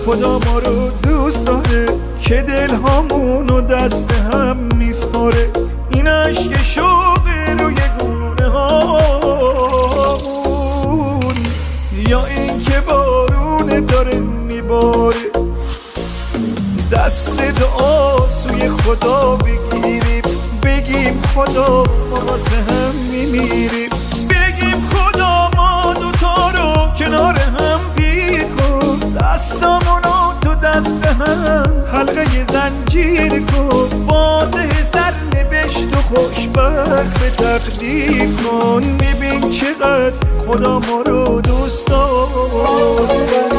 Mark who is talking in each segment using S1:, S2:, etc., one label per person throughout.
S1: خدا ما رو دوست داره که دل هامونو دست هم میسپاره. این عشق شوق روی گونه هامون یا این که بارونه داره میباره. دست دعا سوی خدا بگیریم، بگیم خدا ما واسه هم میمیریم. بگیم خدا ما دوتا رو کنار هم پیر کن، دستامونو تو دست هم حلقه زنجیر کن. فاتح سرنوشت و خوشبخت به تقدیر کن. ببین چقدر خدا ما رو دوست داره.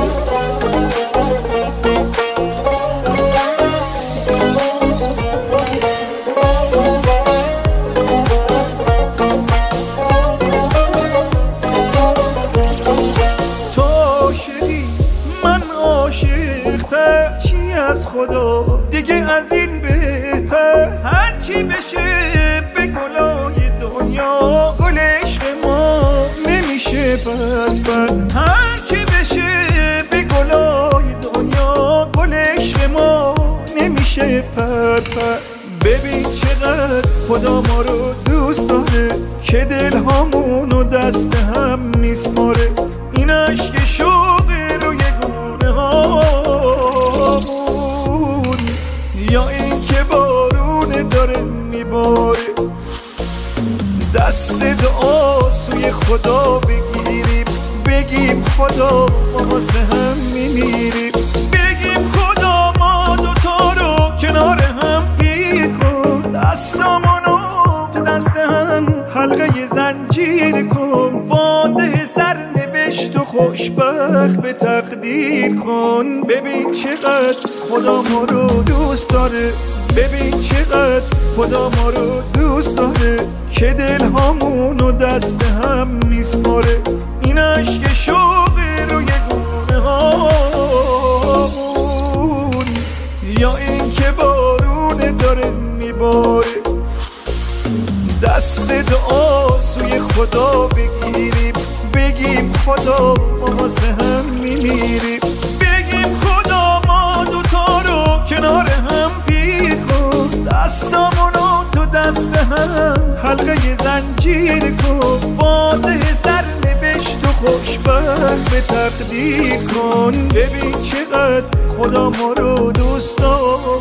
S1: چی از خدا دیگه از این بهتر، هرچی بشه به گلای دنیا گل عشق ما نمیشه بد. هرچی بشه به گلای دنیا گل عشق ما نمیشه بد. ببین چقدر خدا ما رو دوست داره که دل هامونو دست هم میسپاره. این عشق شوق روی گونه هامون یا این که بارونه داره میباره. دست دعا سوی خدا بگیریم، بگیم خدا ما واسه هم میمیریم. بگیم خدا ما دوتا رو کنار هم پیر کن، دستامونو تو دست هم حلقه زنجیر کن. فاتح سرنوشت و خوشبخت به تقدیر کن. ببین چقدر خدا ما رو دوست داره، ببین چقدر خدا ما رو دوست داره که دل هامونو دست هم میسپاره. این عشق شوق روی گونه هامون یا این که بارونه داره میباره. دست دعا سوی خدا بگیریم، بگیم خدا ما واسه هم میمیریم. بگیم خدا ما دوتا رو کنار هم پیر کن، دستامونو تو دست هم حلقه زنجیر کن. فاتح سرنوشت و خوشبخت به تقدیر کن. ببین چقدر خدا ما رو دوست داره.